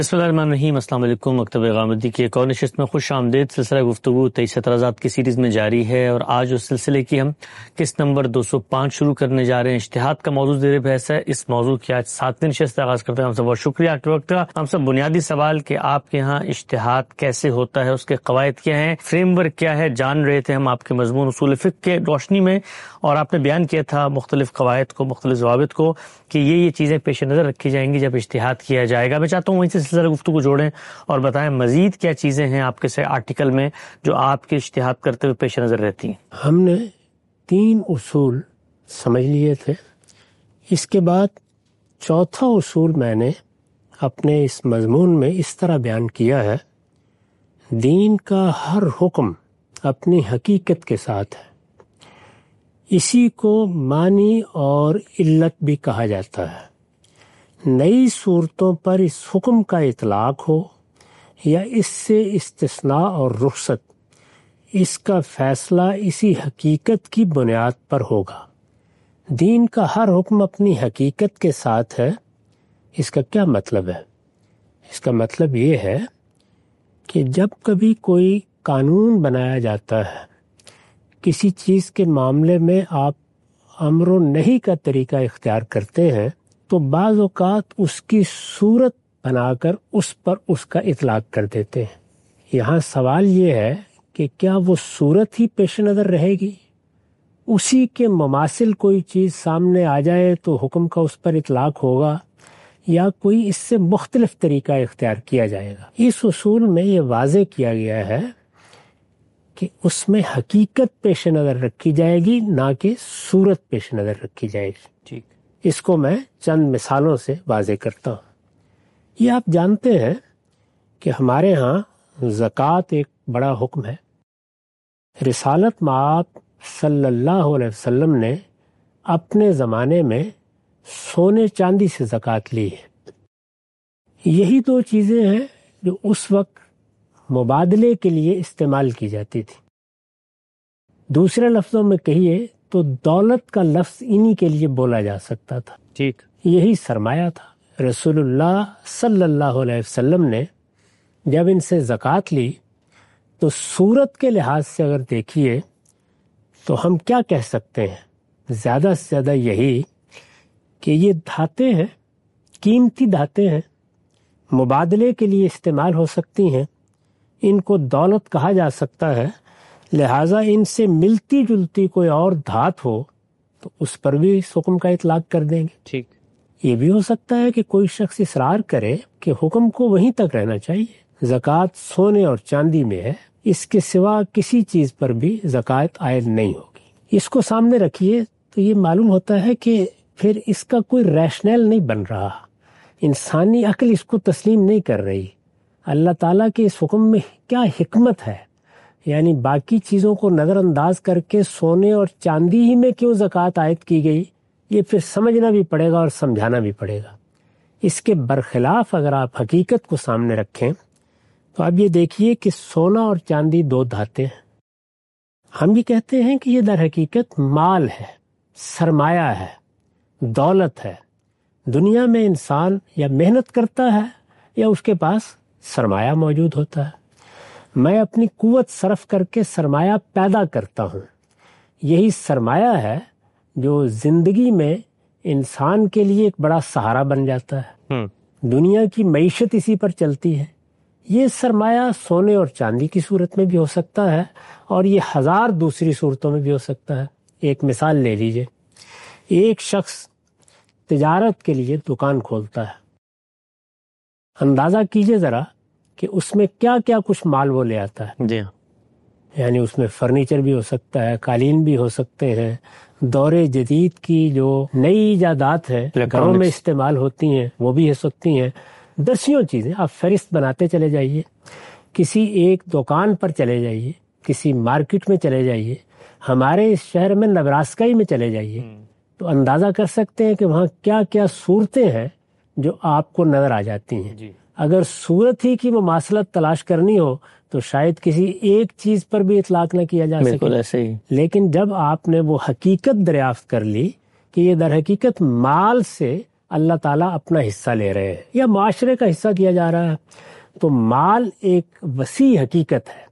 بسم اللہ الرحمن الرحیم۔ السلام علیکم۔ مکتب غامدی کی ایک اور نشست میں خوش آمدید۔ سلسلہ گفتگو 23 اعتراضات کی سیریز میں جاری ہے اور آج اس سلسلے کی ہم قسط نمبر 205 شروع کرنے جا رہے ہیں۔ اجتہاد کا موضوع زیر بحث ہے۔ اس موضوع کی آج 7ویں نشست آغاز کرتے ہیں۔ ہم سب بہت شکریہ آپ کے وقت کا۔ ہم سب بنیادی سوال کہ آپ کے ہاں اجتہاد کیسے ہوتا ہے، اس کے قواعد کیا ہیں، فریم ورک کیا ہے، جان رہے تھے ہم آپ کے مضمون اصول فقہ کے روشنی میں، اور آپ نے بیان کیا تھا مختلف قواعد کو، مختلف ضوابط کو، کہ یہ چیزیں پیش نظر رکھی جائیں گی جب اجتہاد کیا جائے گا۔ میں چاہتا ہوں وہیں سے سلسلہ گفتگو جوڑیں اور بتائیں مزید کیا چیزیں ہیں آپ کے سے آرٹیکل میں جو آپ کے اجتہاد کرتے ہوئے پیش نظر رہتی ہیں۔ ہم نے 3 اصول سمجھ لیے تھے۔ اس کے بعد چوتھا اصول میں نے اپنے اس مضمون میں اس طرح بیان کیا ہے: دین کا ہر حکم اپنی حقیقت کے ساتھ ہے۔ اسی کو معنی اور علت بھی کہا جاتا ہے۔ نئی صورتوں پر اس حکم کا اطلاق ہو یا اس سے استثناء اور رخصت، اس کا فیصلہ اسی حقیقت کی بنیاد پر ہوگا۔ دین کا ہر حکم اپنی حقیقت کے ساتھ ہے۔ اس کا کیا مطلب ہے؟ اس کا مطلب یہ ہے کہ جب کبھی کوئی قانون بنایا جاتا ہے، کسی چیز کے معاملے میں آپ امر و نہی کا طریقہ اختیار کرتے ہیں تو بعض اوقات اس کی صورت بنا کر اس پر اس کا اطلاق کر دیتے ہیں۔ یہاں سوال یہ ہے کہ کیا وہ صورت ہی پیش نظر رہے گی؟ اسی کے مماثل کوئی چیز سامنے آ جائے تو حکم کا اس پر اطلاق ہوگا یا کوئی اس سے مختلف طریقہ اختیار کیا جائے گا؟ اس اصول میں یہ واضح کیا گیا ہے کہ اس میں حقیقت پیش نظر رکھی جائے گی، نہ کہ صورت پیش نظر رکھی جائے گی۔ ٹھیک، اس کو میں چند مثالوں سے واضح کرتا ہوں۔ یہ آپ جانتے ہیں کہ ہمارے ہاں زکوٰۃ ایک بڑا حکم ہے۔ رسالت مآب صلی اللہ علیہ وسلم نے اپنے زمانے میں سونے چاندی سے زکوٰۃ لی ہے۔ یہی 2 چیزیں ہیں جو اس وقت مبادلے کے لیے استعمال کی جاتی تھی۔ دوسرے لفظوں میں کہیے تو دولت کا لفظ انہی کے لیے بولا جا سکتا تھا۔ ٹھیک، یہی سرمایہ تھا۔ رسول اللہ صلی اللہ علیہ وسلم نے جب ان سے زکوٰۃ لی تو صورت کے لحاظ سے اگر دیکھیے تو ہم کیا کہہ سکتے ہیں؟ زیادہ سے زیادہ یہی کہ یہ دھاتیں ہیں، قیمتی دھاتیں ہیں، مبادلے کے لیے استعمال ہو سکتی ہیں، ان کو دولت کہا جا سکتا ہے، لہٰذا ان سے ملتی جلتی کوئی اور دھات ہو تو اس پر بھی اس حکم کا اطلاق کر دیں گے۔ ٹھیک، یہ بھی ہو سکتا ہے کہ کوئی شخص اصرار کرے کہ حکم کو وہیں تک رہنا چاہیے، زکوٰۃ سونے اور چاندی میں ہے، اس کے سوا کسی چیز پر بھی زکوٰۃ عائد نہیں ہوگی۔ اس کو سامنے رکھیے تو یہ معلوم ہوتا ہے کہ پھر اس کا کوئی ریشنل نہیں بن رہا، انسانی عقل اس کو تسلیم نہیں کر رہی۔ اللہ تعالیٰ کے اس حکم میں کیا حکمت ہے؟ یعنی باقی چیزوں کو نظر انداز کر کے سونے اور چاندی ہی میں کیوں زکوٰۃ عائد کی گئی؟ یہ پھر سمجھنا بھی پڑے گا اور سمجھانا بھی پڑے گا۔ اس کے برخلاف اگر آپ حقیقت کو سامنے رکھیں تو آپ یہ دیکھیے کہ سونا اور چاندی 2 دھاتیں ہیں۔ ہم یہ کہتے ہیں کہ یہ در حقیقت مال ہے، سرمایہ ہے، دولت ہے۔ دنیا میں انسان یا محنت کرتا ہے یا اس کے پاس سرمایہ موجود ہوتا ہے۔ میں اپنی قوت صرف کر کے سرمایہ پیدا کرتا ہوں۔ یہی سرمایہ ہے جو زندگی میں انسان کے لیے ایک بڑا سہارا بن جاتا ہے۔ دنیا کی معیشت اسی پر چلتی ہے۔ یہ سرمایہ سونے اور چاندی کی صورت میں بھی ہو سکتا ہے اور یہ 1000 دوسری صورتوں میں بھی ہو سکتا ہے۔ ایک مثال لے لیجئے، ایک شخص تجارت کے لیے دکان کھولتا ہے۔ اندازہ کیجئے ذرا کہ اس میں کیا کیا کچھ مال وہ لے آتا ہے۔ جی ہاں، یعنی اس میں فرنیچر بھی ہو سکتا ہے، قالین بھی ہو سکتے ہیں، دور جدید کی جو نئی ایجادات ہیں گھروں میں استعمال ہوتی ہیں وہ بھی ہو سکتی ہیں۔ دسیوں چیزیں آپ فہرست بناتے چلے جائیے، کسی ایک دکان پر چلے جائیے، کسی مارکیٹ میں چلے جائیے، ہمارے اس شہر میں نبراسکائی میں چلے جائیے تو اندازہ کر سکتے ہیں کہ وہاں کیا کیا صورتیں ہیں جو آپ کو نظر آ جاتی ہیں۔ اگر صورت ہی کی مماثلت تلاش کرنی ہو تو شاید کسی ایک چیز پر بھی اطلاق نہ کیا جا سکے۔ بالکل ایسے ہی۔ لیکن جب آپ نے وہ حقیقت دریافت کر لی کہ یہ در حقیقت مال سے اللہ تعالیٰ اپنا حصہ لے رہے ہیں یا معاشرے کا حصہ دیا جا رہا ہے. تو مال ایک وسیع حقیقت ہے،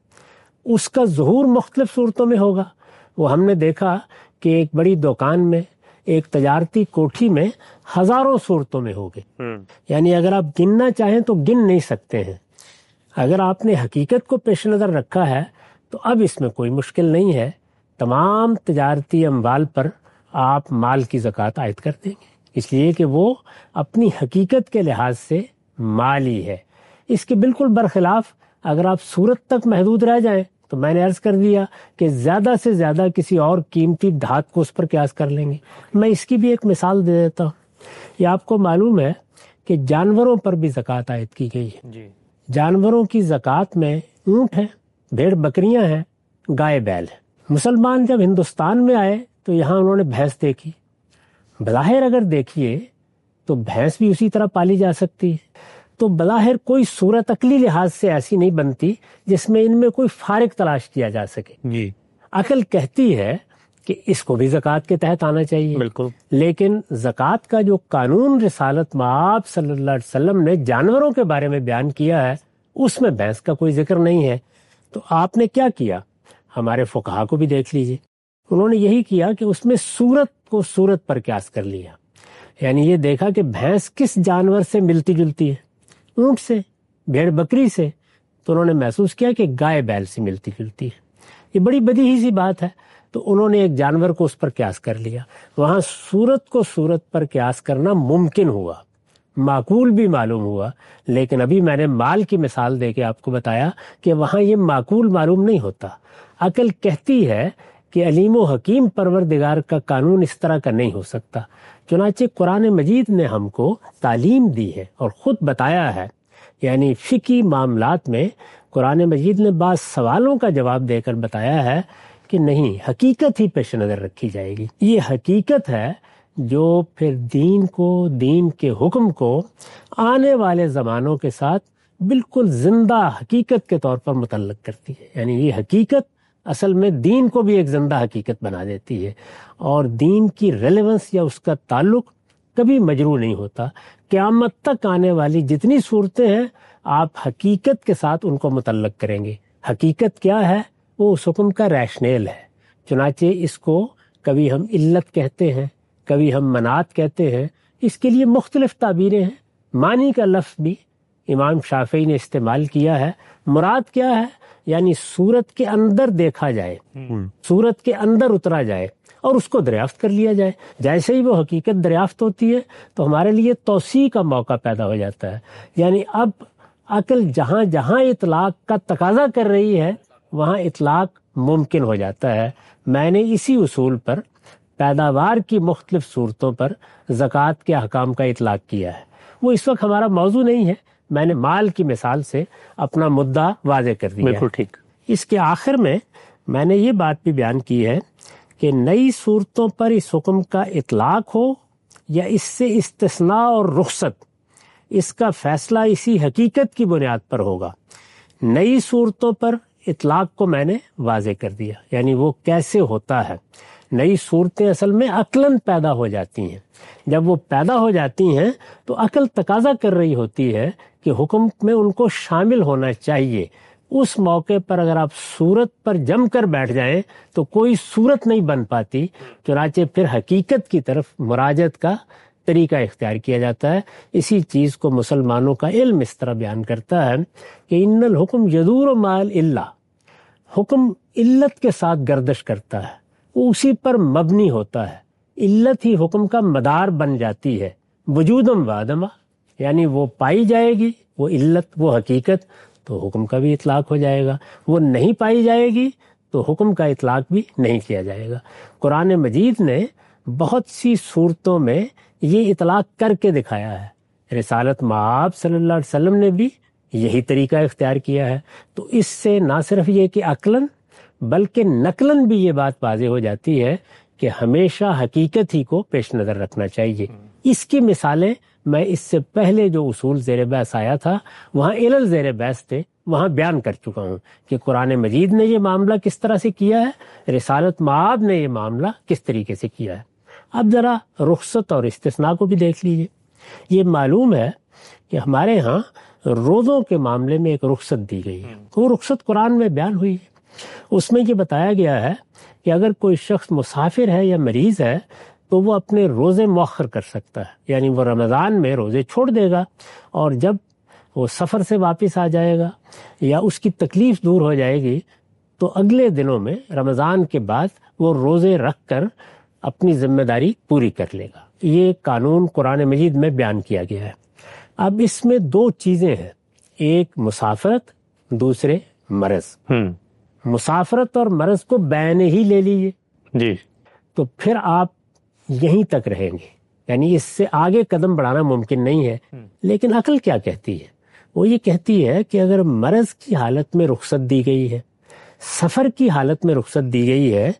اس کا ظہور مختلف صورتوں میں ہوگا. وہ ہم نے دیکھا کہ ایک بڑی دکان میں، ایک تجارتی کوٹھی میں ہزاروں صورتوں میں ہوگے. یعنی اگر آپ گننا چاہیں تو گن نہیں سکتے ہیں. اگر آپ نے حقیقت کو پیش نظر رکھا ہے تو اب اس میں کوئی مشکل نہیں ہے، تمام تجارتی اموال پر آپ مال کی زکوٰۃ عائد کر دیں گے، اس لیے کہ وہ اپنی حقیقت کے لحاظ سے مال ہی ہے. اس کے بالکل برخلاف اگر آپ صورت تک محدود رہ جائیں تو میں نے عرض کر دیا کہ زیادہ سے زیادہ کسی اور قیمتی دھات کو اس پر قیاس کر لیں گے. میں اس کی بھی ایک مثال دے دیتا ہوں. یہ آپ کو معلوم ہے کہ جانوروں پر بھی زکوٰۃ عائد کی گئی ہے. جی. جانوروں کی زکوٰۃ میں اونٹ ہیں، بھیڑ بکریاں ہیں، گائے بیل ہیں. مسلمان جب ہندوستان میں آئے تو یہاں انہوں نے بھینس دیکھی. بظاہر اگر دیکھیے تو بھینس بھی اسی طرح پالی جا سکتی ہے. تو بظاہر کوئی صورت عقلی لحاظ سے ایسی نہیں بنتی جس میں ان میں کوئی فارق تلاش کیا جا سکے. جی. عقل کہتی ہے کہ اس کو بھی زکوٰۃ کے تحت آنا چاہیے. بالکل. لیکن زکوٰۃ کا جو قانون رسالت مآب صلی اللہ علیہ وسلم نے جانوروں کے بارے میں بیان کیا ہے اس میں بھینس کا کوئی ذکر نہیں ہے. تو آپ نے کیا کیا؟ ہمارے فقہا کو بھی دیکھ لیجیے، انہوں نے یہی کیا کہ اس میں صورت کو صورت پر قیاس کر لیا. یعنی یہ دیکھا کہ بھینس کس جانور سے ملتی جلتی ہے، اونٹ سے، بھیڑ بکری سے. تو انہوں نے محسوس کیا کہ گائے بیل سے ملتی جلتی ہے. یہ بڑی بدیہی سی بات ہے. تو انہوں نے ایک جانور کو اس پر قیاس کر لیا. وہاں صورت کو صورت پر قیاس کرنا ممکن ہوا، معقول بھی معلوم ہوا. لیکن ابھی میں نے مال کی مثال دے کے آپ کو بتایا کہ وہاں یہ معقول معلوم نہیں ہوتا. عقل کہتی ہے کہ علیم و حکیم پروردگار کا قانون اس طرح کا نہیں ہو سکتا. چنانچہ قرآن مجید نے ہم کو تعلیم دی ہے اور خود بتایا ہے. یعنی فقہی معاملات میں قرآن مجید نے بعض سوالوں کا جواب دے کر بتایا ہے کہ نہیں، حقیقت ہی پیش نظر رکھی جائے گی. یہ حقیقت ہے جو پھر دین کو، دین کے حکم کو آنے والے زمانوں کے ساتھ بالکل زندہ حقیقت کے طور پر متعلق کرتی ہے. یعنی یہ حقیقت اصل میں دین کو بھی ایک زندہ حقیقت بنا دیتی ہے، اور دین کی ریلیونس یا اس کا تعلق کبھی مجروح نہیں ہوتا. قیامت تک آنے والی جتنی صورتیں ہیں آپ حقیقت کے ساتھ ان کو متعلق کریں گے. حقیقت کیا ہے؟ وہ اس حکم کا ریشنیل ہے. چنانچہ اس کو کبھی ہم علت کہتے ہیں، کبھی ہم منات کہتے ہیں. اس کے لیے مختلف تعبیریں ہیں. معنی کا لفظ بھی امام شافعی نے استعمال کیا ہے. مراد کیا ہے؟ یعنی صورت کے اندر دیکھا جائے، صورت کے اندر اترا جائے اور اس کو دریافت کر لیا جائے. جیسے ہی وہ حقیقت دریافت ہوتی ہے تو ہمارے لیے توسیع کا موقع پیدا ہو جاتا ہے. یعنی اب عقل جہاں جہاں اطلاق کا تقاضا کر رہی ہے وہاں اطلاق ممکن ہو جاتا ہے. میں نے اسی اصول پر پیداوار کی مختلف صورتوں پر زکوٰۃ کے احکام کا اطلاق کیا ہے. وہ اس وقت ہمارا موضوع نہیں ہے. میں نے مال کی مثال سے اپنا مدعا واضح کر دیا. بالکل ٹھیک. اس کے آخر میں نے یہ بات بھی بیان کی ہے کہ نئی صورتوں پر اس حکم کا اطلاق ہو یا اس سے استثناء اور رخصت، اس کا فیصلہ اسی حقیقت کی بنیاد پر ہوگا. نئی صورتوں پر اطلاق کو میں نے واضح کر دیا. یعنی وہ کیسے ہوتا ہے؟ نئی صورتیں اصل میں عقلاً پیدا ہو جاتی ہیں. جب وہ پیدا ہو جاتی ہیں تو عقل تقاضا کر رہی ہوتی ہے کہ حکم میں ان کو شامل ہونا چاہیے. اس موقع پر اگر آپ صورت پر جم کر بیٹھ جائیں تو کوئی صورت نہیں بن پاتی. چنانچہ پھر حقیقت کی طرف مراجعت کا طریقہ اختیار کیا جاتا ہے. اسی چیز کو مسلمانوں کا علم اس طرح بیان کرتا ہے کہ ان الحکم یدور مال اللہ، حکم علت کے ساتھ گردش کرتا ہے، وہ اسی پر مبنی ہوتا ہے. علت ہی حکم کا مدار بن جاتی ہے. وجودم وادما، یعنی وہ پائی جائے گی، وہ علت، وہ حقیقت، تو حکم کا بھی اطلاق ہو جائے گا. وہ نہیں پائی جائے گی تو حکم کا اطلاق بھی نہیں کیا جائے گا. قرآن مجید نے بہت سی صورتوں میں یہ اطلاق کر کے دکھایا ہے. رسالت مآب صلی اللہ علیہ وسلم نے بھی یہی طریقہ اختیار کیا ہے. تو اس سے نہ صرف یہ کہ عقلاً بلکہ نقلاً بھی یہ بات واضح ہو جاتی ہے کہ ہمیشہ حقیقت ہی کو پیش نظر رکھنا چاہیے. اس کی مثالیں میں اس سے پہلے جو اصول زیر بحث آیا تھا وہاں علل زیر بحث تھے، وہاں بیان کر چکا ہوں کہ قرآن مجید نے یہ معاملہ کس طرح سے کیا ہے، رسالت مآب نے یہ معاملہ کس طریقے سے کیا ہے. اب ذرا رخصت اور استثناء کو بھی دیکھ لیجیے. یہ معلوم ہے کہ ہمارے ہاں روزوں کے معاملے میں ایک رخصت دی گئی ہے، وہ رخصت قرآن میں بیان ہوئی ہے۔ اس میں یہ بتایا گیا ہے کہ اگر کوئی شخص مسافر ہے یا مریض ہے تو وہ اپنے روزے مؤخر کر سکتا ہے، یعنی وہ رمضان میں روزے چھوڑ دے گا، اور جب وہ سفر سے واپس آ جائے گا یا اس کی تکلیف دور ہو جائے گی تو اگلے دنوں میں رمضان کے بعد وہ روزے رکھ کر اپنی ذمہ داری پوری کر لے گا۔ یہ قانون قرآن مجید میں بیان کیا گیا ہے۔ اب اس میں دو چیزیں ہیں، ایک مسافرت، دوسرے مرض۔ مسافرت اور مرض کو بین ہی لے لیجیے جی، تو پھر آپ یہیں تک رہیں گے، یعنی اس سے آگے قدم بڑھانا ممکن نہیں ہے۔ لیکن عقل کیا کہتی ہے؟ وہ یہ کہتی ہے کہ اگر مرض کی حالت میں رخصت دی گئی ہے، سفر کی حالت میں رخصت دی گئی ہے،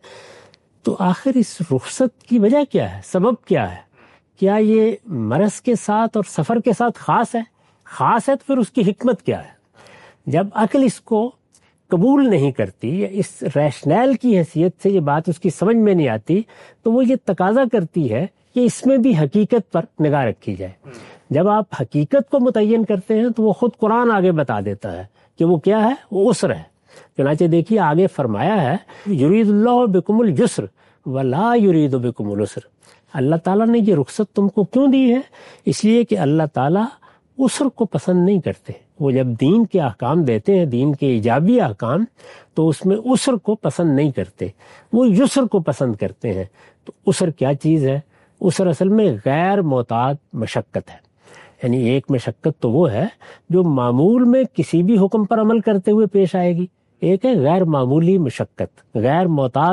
تو آخر اس رخصت کی وجہ کیا ہے، سبب کیا ہے؟ کیا یہ مرض کے ساتھ اور سفر کے ساتھ خاص ہے؟ خاص ہے تو پھر اس کی حکمت کیا ہے؟ جب عقل اس کو قبول نہیں کرتی یا اس ریشنل کی حیثیت سے یہ بات اس کی سمجھ میں نہیں آتی، تو وہ یہ تقاضا کرتی ہے کہ اس میں بھی حقیقت پر نگاہ رکھی جائے۔ جب آپ حقیقت کو متعین کرتے ہیں تو وہ خود قرآن آگے بتا دیتا ہے کہ وہ کیا ہے، وہ عسر ہے۔ چنانچہ دیکھیے آگے فرمایا ہے یرید اللہ بکم الجسر ولا یرید بکم العسر۔ اللہ تعالیٰ نے یہ رخصت تم کو کیوں دی ہے؟ اس لیے کہ اللہ تعالیٰ عسر کو پسند نہیں کرتے۔ وہ جب دین کے احکام دیتے ہیں، دین کے ایجابی احکام، تو اس میں عسر کو پسند نہیں کرتے، وہ یسر کو پسند کرتے ہیں۔ تو عسر کیا چیز ہے؟ عسر اصل میں غیر معتاد مشقت ہے، یعنی ایک مشقت تو وہ ہے جو معمول میں کسی بھی حکم پر عمل کرتے ہوئے پیش آئے گی، ایک ہے غیر معمولی مشقت، غیر معتاد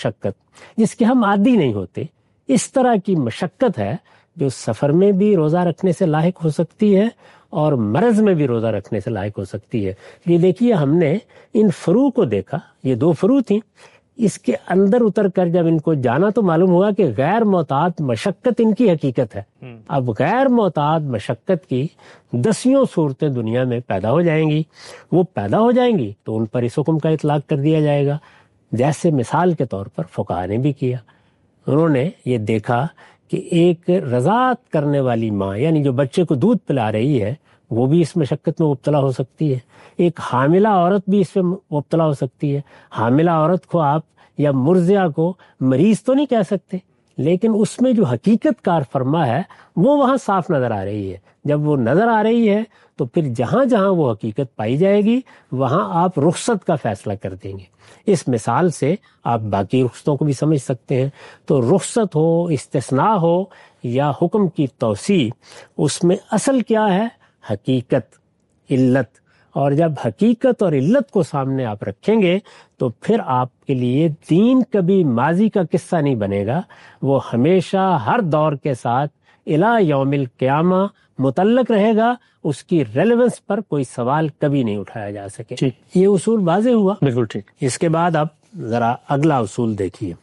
مشقت جس کے ہم عادی نہیں ہوتے۔ اس طرح کی مشقت ہے جو سفر میں بھی روزہ رکھنے سے لاحق ہو سکتی ہے اور مرض میں بھی روزہ رکھنے سے لاحق ہو سکتی ہے۔ یہ دیکھیے ہم نے ان فروع کو دیکھا، یہ دو فروع تھیں، اس کے اندر اتر کر جب ان کو جانا تو معلوم ہوا کہ غیر معتاد مشقت ان کی حقیقت ہے۔ اب غیر معتاد مشقت کی 10 صورتیں دنیا میں پیدا ہو جائیں گی، وہ پیدا ہو جائیں گی تو ان پر اس حکم کا اطلاق کر دیا جائے گا، جیسے مثال کے طور پر فقہاء نے بھی کیا۔ انہوں نے یہ دیکھا کہ ایک رضاعت کرنے والی ماں، یعنی جو بچے کو دودھ پلا رہی ہے، وہ بھی اس مشقت میں مبتلا ہو سکتی ہے۔ ایک حاملہ عورت بھی اس میں مبتلا ہو سکتی ہے۔ حاملہ عورت کو آپ یا مرضعہ کو مریض تو نہیں کہہ سکتے، لیکن اس میں جو حقیقت کار فرما ہے وہ وہاں صاف نظر آ رہی ہے۔ جب وہ نظر آ رہی ہے تو پھر جہاں جہاں وہ حقیقت پائی جائے گی وہاں آپ رخصت کا فیصلہ کر دیں گے۔ اس مثال سے آپ باقی رخصتوں کو بھی سمجھ سکتے ہیں۔ تو رخصت ہو، استثناء ہو یا حکم کی توسیع، اس میں اصل کیا ہے؟ حقیقت، علت۔ اور جب حقیقت اور علت کو سامنے آپ رکھیں گے تو پھر آپ کے لیے دین کبھی ماضی کا قصہ نہیں بنے گا، وہ ہمیشہ ہر دور کے ساتھ الی یوم القیامہ متعلق رہے گا، اس کی ریلیونس پر کوئی سوال کبھی نہیں اٹھایا جا سکے۔ یہ اصول واضح ہوا؟ بالکل ٹھیک۔ اس کے بعد اب ذرا اگلا اصول دیکھیے،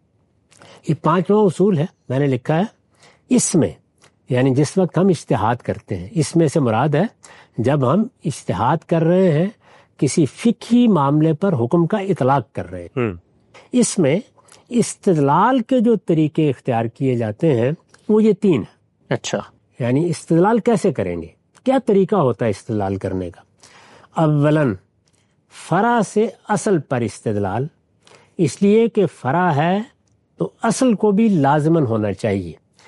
یہ 5واں اصول ہے، میں نے لکھا ہے اس میں، یعنی جس وقت ہم اجتہاد کرتے ہیں، اس میں سے مراد ہے جب ہم اجتہاد کر رہے ہیں کسی فقہی معاملے پر حکم کا اطلاق کر رہے ہیں، اس میں استدلال کے جو طریقے اختیار کیے جاتے ہیں وہ یہ 3 ہیں۔ اچھا، یعنی استدلال کیسے کریں گے، کیا طریقہ ہوتا ہے استدلال کرنے کا؟ اولاً فرع سے اصل پر استدلال، اس لیے کہ فرع ہے تو اصل کو بھی لازماً ہونا چاہیے۔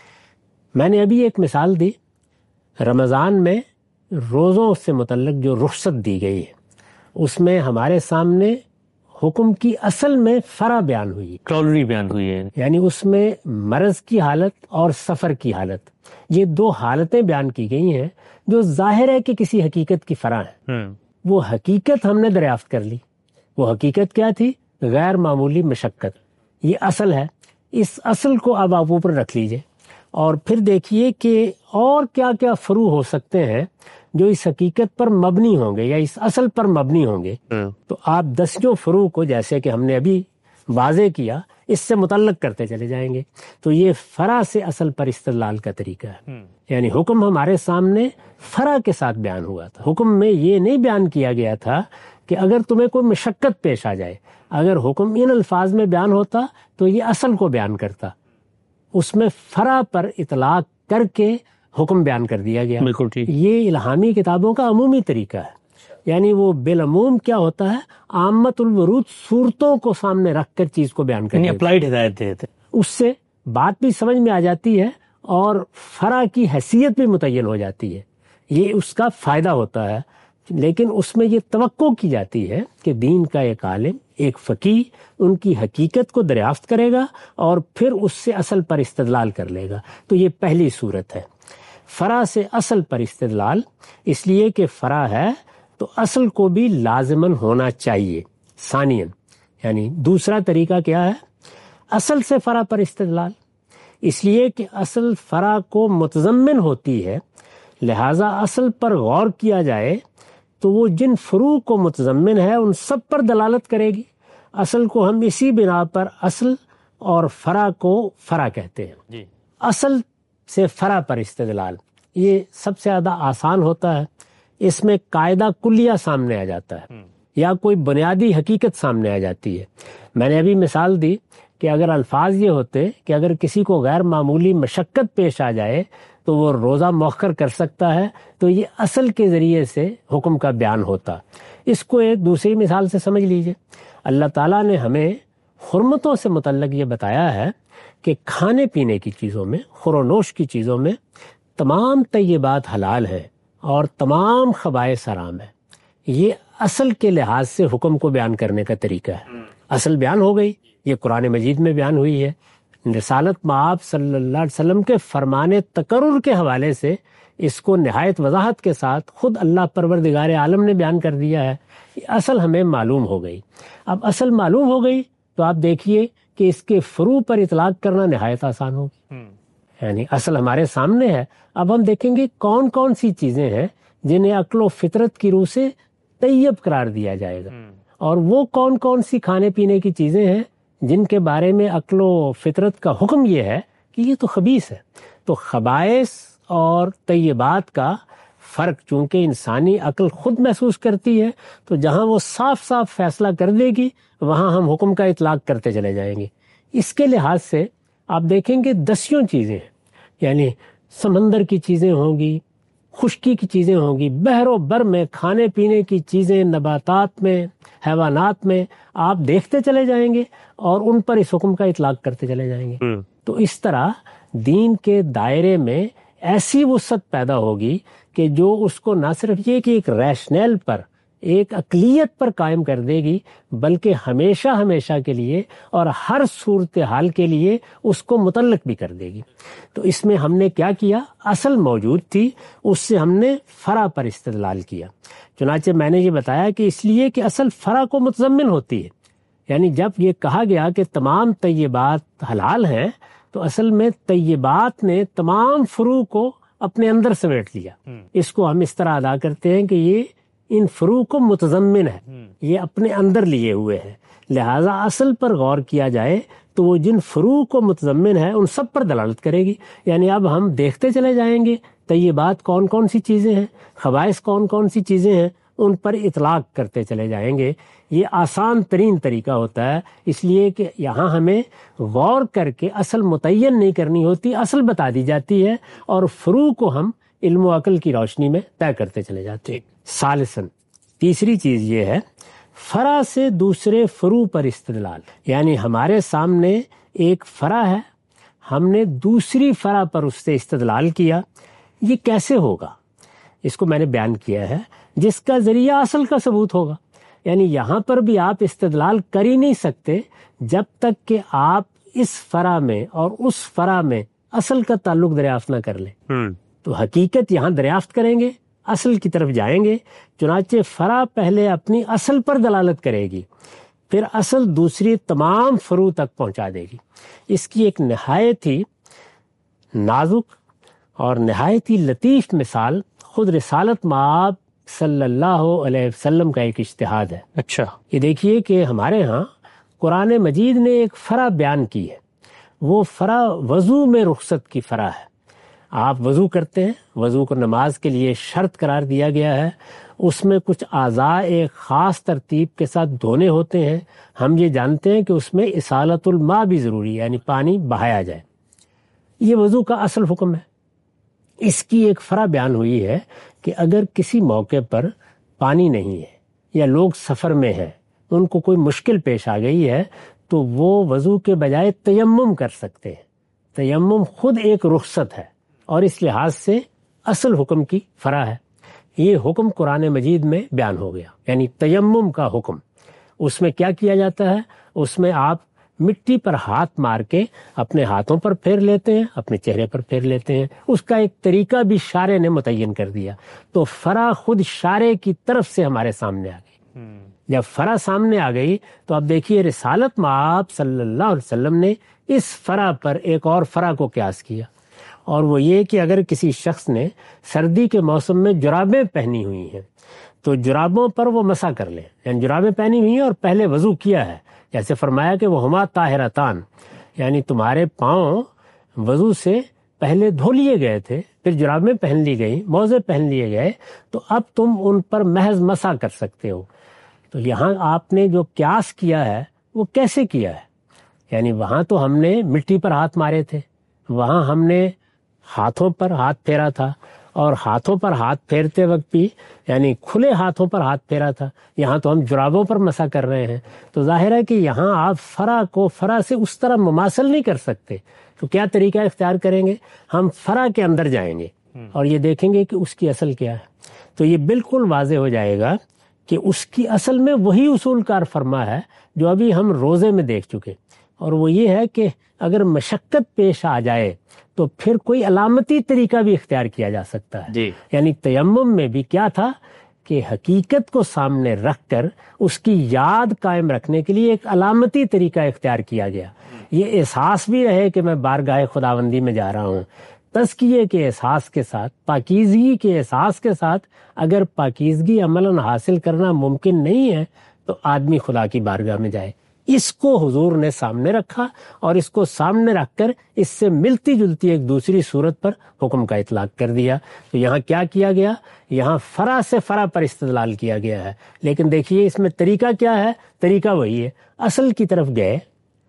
میں نے ابھی ایک مثال دی، رمضان میں روزوں سے متعلق جو رخصت دی گئی ہے اس میں ہمارے سامنے حکم کی اصل میں فرع بیان ہوئی، کالری بیان ہوئی ہے، یعنی اس میں مرض کی حالت اور سفر کی حالت، یہ 2 حالتیں بیان کی گئی ہیں جو ظاہر ہے کہ کسی حقیقت کی فرع ہیں۔ وہ حقیقت ہم نے دریافت کر لی، وہ حقیقت کیا تھی؟ غیر معمولی مشقت، یہ اصل ہے۔ اس اصل کو اب آپ اوپر رکھ لیجئے اور پھر دیکھیے کہ اور کیا کیا فروع ہو سکتے ہیں جو اس حقیقت پر مبنی ہوں گے یا اس اصل پر مبنی ہوں گے۔ تو آپ 10 فروع کو جیسے کہ ہم نے ابھی واضح کیا اس سے متعلق کرتے چلے جائیں گے۔ تو یہ فرع سے اصل پر استدلال کا طریقہ ہے، یعنی حکم ہمارے سامنے فرع کے ساتھ بیان ہوا تھا۔ حکم میں یہ نہیں بیان کیا گیا تھا کہ اگر تمہیں کوئی مشقت پیش آ جائے، اگر حکم ان الفاظ میں بیان ہوتا تو یہ اصل کو بیان کرتا، اس میں فرع پر اطلاق کر کے حکم بیان کر دیا گیا. بالکل ٹھیک. یہ الہامی کتابوں کا عمومی طریقہ ہے. یعنی وہ بالعموم کیا ہوتا ہے، عامت الورود صورتوں کو سامنے رکھ کر چیز کو بیان کرتے ہیں، اپلائیڈ ہدایت دیتے. اس سے بات بھی سمجھ میں آ جاتی ہے اور فرع کی حیثیت بھی متعین ہو جاتی ہے. یہ اس کا فائدہ ہوتا ہے. لیکن اس میں یہ توقع کی جاتی ہے کہ دین کا ایک عالم، ایک فقیہ ان کی حقیقت کو دریافت کرے گا اور پھر اس سے اصل پر استدلال کر لے گا. تو یہ پہلی صورت ہے، فرع سے اصل پر استدلال. اس لیے کہ فرع ہے تو اصل کو بھی لازماً ہونا چاہیے. ثانیاً یعنی دوسرا طریقہ کیا ہے، اصل سے فرع پر استدلال. اس لیے کہ اصل فرع کو متضمن ہوتی ہے، لہذا اصل پر غور کیا جائے تو وہ جن فروع کو متضمن ہے ان سب پر دلالت کرے گی. اصل کو ہم اسی بنا پر اصل اور فرع کو فرع کہتے ہیں. جی. اصل سے فرع پر استدلال یہ سب سے زیادہ آسان ہوتا ہے. اس میں قاعدہ کلیہ سامنے آ جاتا ہے یا کوئی بنیادی حقیقت سامنے آ جاتی ہے. میں نے ابھی مثال دی کہ اگر الفاظ یہ ہوتے کہ اگر کسی کو غیر معمولی مشقت پیش آ جائے تو وہ روزہ مؤخر کر سکتا ہے، تو یہ اصل کے ذریعے سے حکم کا بیان ہوتا. اس کو ایک دوسری مثال سے سمجھ لیجئے. اللہ تعالیٰ نے ہمیں حرمتوں سے متعلق یہ بتایا ہے کہ کھانے پینے کی چیزوں میں، خور و نوش کی چیزوں میں تمام طیبات حلال ہیں اور تمام خبائث حرام ہیں. یہ اصل کے لحاظ سے حکم کو بیان کرنے کا طریقہ ہے. اصل بیان ہو گئی، یہ قرآن مجید میں بیان ہوئی ہے. رسالت مآب صلی اللہ علیہ وسلم کے فرمان تقرر کے حوالے سے اس کو نہایت وضاحت کے ساتھ خود اللہ پروردگار عالم نے بیان کر دیا ہے. اصل ہمیں معلوم ہو گئی. اب اصل معلوم ہو گئی تو آپ دیکھیے کہ اس کے فروع پر اطلاق کرنا نہایت آسان ہوگی. یعنی اصل ہمارے سامنے ہے. اب ہم دیکھیں گے کون کون سی چیزیں ہیں جنہیں عقل و فطرت کی روح سے طیب قرار دیا جائے گا، اور وہ کون کون سی کھانے پینے کی چیزیں ہیں جن کے بارے میں عقل و فطرت کا حکم یہ ہے کہ یہ تو خبیث ہے. تو خبائث اور طیبات کا فرق چونکہ انسانی عقل خود محسوس کرتی ہے، تو جہاں وہ صاف صاف فیصلہ کر دے گی وہاں ہم حکم کا اطلاق کرتے چلے جائیں گے. اس کے لحاظ سے آپ دیکھیں گے دسیوں چیزیں ہیں، یعنی سمندر کی چیزیں ہوں گی، خشکی کی چیزیں ہوں گی، بحر و بر میں کھانے پینے کی چیزیں، نباتات میں، حیوانات میں آپ دیکھتے چلے جائیں گے اور ان پر اس حکم کا اطلاق کرتے چلے جائیں گے. تو اس طرح دین کے دائرے میں ایسی وسعت پیدا ہوگی کہ جو اس کو نہ صرف یہ کہ ایک ریشنل پر، ایک عقلیت پر قائم کر دے گی، بلکہ ہمیشہ ہمیشہ کے لیے اور ہر صورتحال کے لیے اس کو متعلق بھی کر دے گی. تو اس میں ہم نے کیا کیا، اصل موجود تھی، اس سے ہم نے فرع پر استدلال کیا. چنانچہ میں نے یہ بتایا کہ اس لیے کہ اصل فرع کو متضمن ہوتی ہے. یعنی جب یہ کہا گیا کہ تمام طیبات حلال ہیں تو اصل میں طیبات نے تمام فروع کو اپنے اندر سمیٹ لیا. اس کو ہم اس طرح ادا کرتے ہیں کہ یہ ان فروع کو متضمن ہے، یہ اپنے اندر لیے ہوئے ہیں. لہذا اصل پر غور کیا جائے تو وہ جن فروع کو متضمن ہے ان سب پر دلالت کرے گی. یعنی اب ہم دیکھتے چلے جائیں گے طیبات کون کون سی چیزیں ہیں، خبائث کون کون سی چیزیں ہیں، ان پر اطلاق کرتے چلے جائیں گے. یہ آسان ترین طریقہ ہوتا ہے، اس لیے کہ یہاں ہمیں غور کر کے اصل متعین نہیں کرنی ہوتی، اصل بتا دی جاتی ہے اور فروع کو ہم علم و عقل کی روشنی میں طے کرتے چلے جاتے ہیں. ثالثاً تیسری چیز یہ ہے فرع سے دوسرے فروع پر استدلال. یعنی ہمارے سامنے ایک فرع ہے، ہم نے دوسری فرع پر اس سے استدلال کیا. یہ کیسے ہوگا؟ اس کو میں نے بیان کیا ہے، جس کا ذریعہ اصل کا ثبوت ہوگا. یعنی یہاں پر بھی آپ استدلال کر ہی نہیں سکتے جب تک کہ آپ اس فرع میں اور اس فرع میں اصل کا تعلق دریافت نہ کر لیں. تو حقیقت یہاں دریافت کریں گے، اصل کی طرف جائیں گے. چنانچہ فرع پہلے اپنی اصل پر دلالت کرے گی، پھر اصل دوسری تمام فروع تک پہنچا دے گی. اس کی ایک نہایت ہی نازک اور نہایت ہی لطیف مثال خود رسالت مآب صلی اللہ علیہ وسلم کا ایک اجتہاد ہے. اچھا، یہ دیکھیے کہ ہمارے ہاں قرآن مجید نے ایک فرع بیان کی ہے. وہ فرع وضو میں رخصت کی فرع ہے. آپ وضو کرتے ہیں، وضو کو نماز کے لیے شرط قرار دیا گیا ہے. اس میں کچھ اعضاء ایک خاص ترتیب کے ساتھ دھونے ہوتے ہیں. ہم یہ جانتے ہیں کہ اس میں اصالت الماء بھی ضروری ہے، یعنی پانی بہایا جائے. یہ وضو کا اصل حکم ہے. اس کی ایک فرع بیان ہوئی ہے کہ اگر کسی موقع پر پانی نہیں ہے یا لوگ سفر میں ہیں، ان کو کوئی مشکل پیش آ گئی ہے، تو وہ وضو کے بجائے تیمم کر سکتے ہیں۔ تیمم خود ایک رخصت ہے اور اس لحاظ سے اصل حکم کی فرع ہے۔ یہ حکم قرآن مجید میں بیان ہو گیا، یعنی تیمم کا حکم۔ اس میں کیا کیا جاتا ہے؟ اس میں آپ مٹی پر ہاتھ مار کے اپنے ہاتھوں پر پھیر لیتے ہیں، اپنے چہرے پر پھیر لیتے ہیں۔ اس کا ایک طریقہ بھی شارع نے متعین کر دیا، تو فرع خود شارع کی طرف سے ہمارے سامنے آ گئی۔ جب فرع سامنے آ گئی تو اب دیکھیے رسالت مآب صلی اللہ علیہ وسلم نے اس فرع پر ایک اور فرع کو قیاس کیا، اور وہ یہ کہ اگر کسی شخص نے سردی کے موسم میں جرابیں پہنی ہوئی ہیں تو جرابوں پر وہ مسح کر لے، یعنی جرابیں پہنی ہوئی ہیں اور پہلے وضو کیا ہے، جیسے فرمایا کہ وہ ہما طاہرتان، یعنی تمہارے پاؤں وضو سے پہلے دھو لیے گئے تھے، پھر جرابیں پہن لی گئی، موزے پہن لیے گئے، تو اب تم ان پر محض مسح کر سکتے ہو۔ تو یہاں آپ نے جو قیاس کیا ہے وہ کیسے کیا ہے؟ یعنی وہاں تو ہم نے مٹی پر ہاتھ مارے تھے، وہاں ہم نے ہاتھوں پر ہاتھ پھیرا تھا، اور ہاتھوں پر ہاتھ پھیرتے وقت بھی یعنی کھلے ہاتھوں پر ہاتھ پھیرا تھا، یہاں تو ہم جرابوں پر مسح کر رہے ہیں۔ تو ظاہر ہے کہ یہاں آپ فرع کو فرع سے اس طرح مماثل نہیں کر سکتے، تو کیا طریقہ اختیار کریں گے؟ ہم فرع کے اندر جائیں گے اور یہ دیکھیں گے کہ اس کی اصل کیا ہے۔ تو یہ بالکل واضح ہو جائے گا کہ اس کی اصل میں وہی اصول کار فرما ہے جو ابھی ہم روزے میں دیکھ چکے، اور وہ یہ ہے کہ اگر مشقت پیش آ جائے تو پھر کوئی علامتی طریقہ بھی اختیار کیا جا سکتا ہے۔ جی، یعنی تیمم میں بھی کیا تھا کہ حقیقت کو سامنے رکھ کر اس کی یاد قائم رکھنے کے لیے ایک علامتی طریقہ اختیار کیا گیا، یہ احساس بھی رہے کہ میں بارگاہ خداوندی میں جا رہا ہوں۔ تزکیے کے احساس کے ساتھ، پاکیزگی کے احساس کے ساتھ اگر پاکیزگی عملاً حاصل کرنا ممکن نہیں ہے تو آدمی خدا کی بارگاہ میں جائے۔ اس کو حضور نے سامنے رکھا، اور اس کو سامنے رکھ کر اس سے ملتی جلتی ایک دوسری صورت پر حکم کا اطلاق کر دیا۔ تو یہاں کیا کیا گیا؟ یہاں فرع سے فرع پر استدلال کیا گیا ہے، لیکن دیکھیے اس میں طریقہ کیا ہے؟ طریقہ وہی ہے، اصل کی طرف گئے۔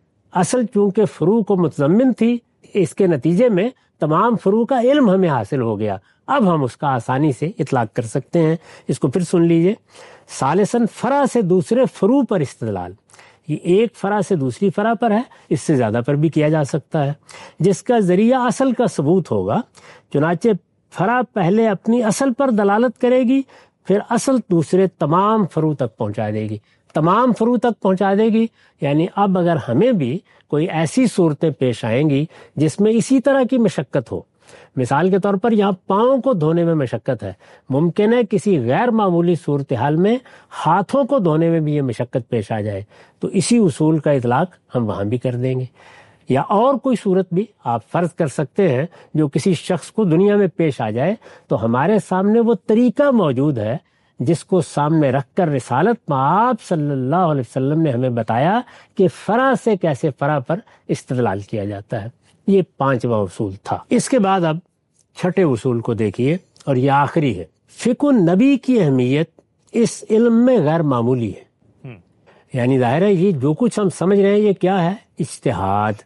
اصل چونکہ فروع کو متضمن تھی، اس کے نتیجے میں تمام فروع کا علم ہمیں حاصل ہو گیا، اب ہم اس کا آسانی سے اطلاق کر سکتے ہیں۔ اس کو پھر سن لیجئے، ثالثاً فرع سے دوسرے فروع پر استدلال۔ یہ ایک فرع سے دوسری فرع پر ہے، اس سے زیادہ پر بھی کیا جا سکتا ہے، جس کا ذریعہ اصل کا ثبوت ہوگا۔ چنانچہ فرع پہلے اپنی اصل پر دلالت کرے گی، پھر اصل دوسرے تمام فروع تک پہنچا دے گی، تمام فروع تک پہنچا دے گی۔ یعنی اب اگر ہمیں بھی کوئی ایسی صورتیں پیش آئیں گی جس میں اسی طرح کی مشقت ہو، مثال کے طور پر یہاں پاؤں کو دھونے میں مشقت ہے، ممکن ہے کسی غیر معمولی صورتحال میں ہاتھوں کو دھونے میں بھی یہ مشقت پیش آ جائے، تو اسی اصول کا اطلاق ہم وہاں بھی کر دیں گے۔ یا اور کوئی صورت بھی آپ فرض کر سکتے ہیں جو کسی شخص کو دنیا میں پیش آ جائے، تو ہمارے سامنے وہ طریقہ موجود ہے جس کو سامنے رکھ کر رسالت مآب صلی اللہ علیہ وسلم نے ہمیں بتایا کہ فرع سے کیسے فرع پر استدلال کیا جاتا ہے۔ یہ 5واں اصول تھا۔ اس کے بعد اب 6 اصول کو دیکھیے، اور یہ آخری ہے۔ فقہ نبی کی اہمیت اس علم میں غیر معمولی ہے۔ یعنی ظاہر ہے یہ جو کچھ ہم سمجھ رہے ہیں یہ کیا ہے؟ اجتہاد۔